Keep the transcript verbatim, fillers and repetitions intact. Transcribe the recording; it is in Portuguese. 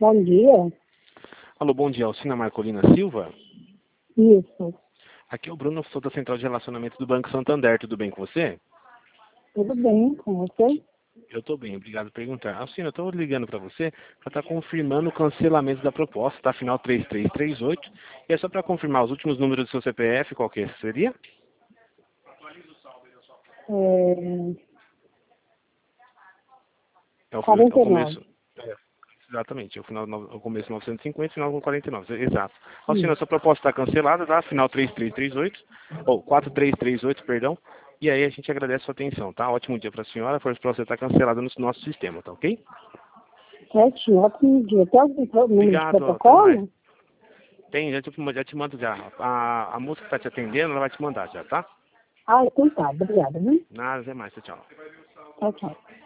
Bom dia. Alô, bom dia, Alcina Marcolina Silva? Isso. Aqui é o Bruno, sou da Central de Relacionamento do Banco Santander, tudo bem com você? Tudo bem com você? Eu estou bem, obrigado por perguntar. Alcina, eu estou ligando para você para estar confirmando o cancelamento da proposta, tá? Final três três três oito. E é só para confirmar os últimos números do seu C P F, qual que é? Seria? É... É o, é o quarenta e nove. começo. É, exatamente, é o, final, o começo novecentos e cinquenta, final com quarenta e nove. Exato. Alcina, Isso. sua proposta está cancelada, tá? Final três três três oito, ou quatro três três oito, perdão. E aí a gente agradece a sua atenção, tá? Ótimo dia para a senhora, força para você estar cancelada no nosso sistema, tá ok? Certo, ótimo dia. Tem algum pro- número de Obrigado, até mais. protocolo? Tem, já te, já te mando já. A, a moça que está te atendendo, ela vai te mandar já, tá? Ah, então tá. Obrigada, né? Nada, até mais, tchau, tchau. Tchau, tchau.